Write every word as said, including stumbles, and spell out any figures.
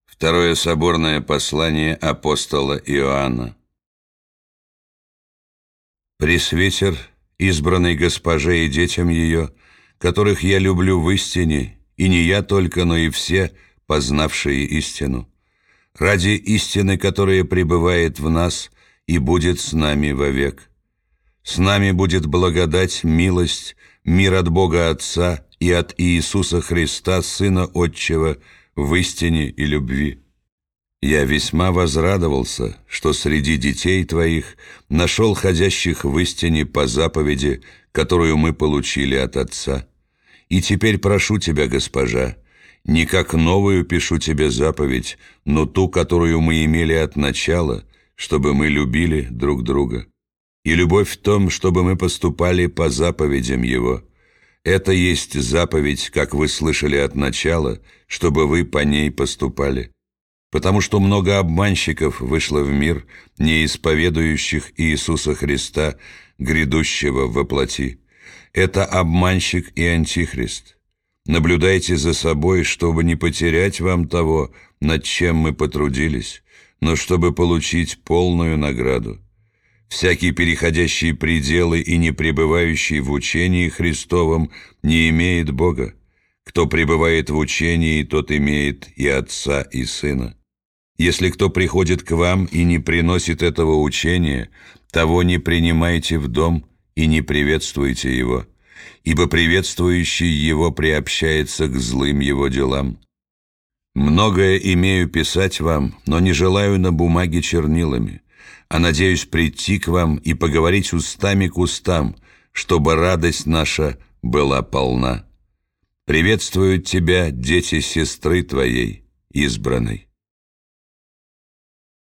Второе соборное послание апостола Иоанна. Пресвитер, избранный госпоже и детям ее, которых я люблю в истине, и не я только, но и все, познавшие истину, ради истины, которая пребывает в нас и будет с нами вовек. С нами будет благодать, милость, мир от Бога Отца и от Иисуса Христа, Сына Отчего, в истине и любви. Я весьма возрадовался, что среди детей твоих нашел ходящих в истине по заповеди, которую мы получили от Отца. И теперь прошу тебя, госпожа, не как новую пишу тебе заповедь, но ту, которую мы имели от начала, чтобы мы любили друг друга. И любовь в том, чтобы мы поступали по заповедям Его. Это есть заповедь, как вы слышали от начала, чтобы вы по ней поступали. Потому что много обманщиков вышло в мир, не исповедующих Иисуса Христа, грядущего во плоти. Это обманщик и антихрист. Наблюдайте за собой, чтобы не потерять вам того, над чем мы потрудились, но чтобы получить полную награду. Всякий, переходящий пределы и не пребывающий в учении Христовом, не имеет Бога. Кто пребывает в учении, тот имеет и Отца, и Сына. Если кто приходит к вам и не приносит этого учения, того не принимайте в дом и не приветствуйте его, ибо приветствующий его приобщается к злым его делам. Многое имею писать вам, но не желаю на бумаге чернилами, а надеюсь прийти к вам и поговорить устами к устам, чтобы радость наша была полна. Приветствуют тебя дети сестры твоей, избранной.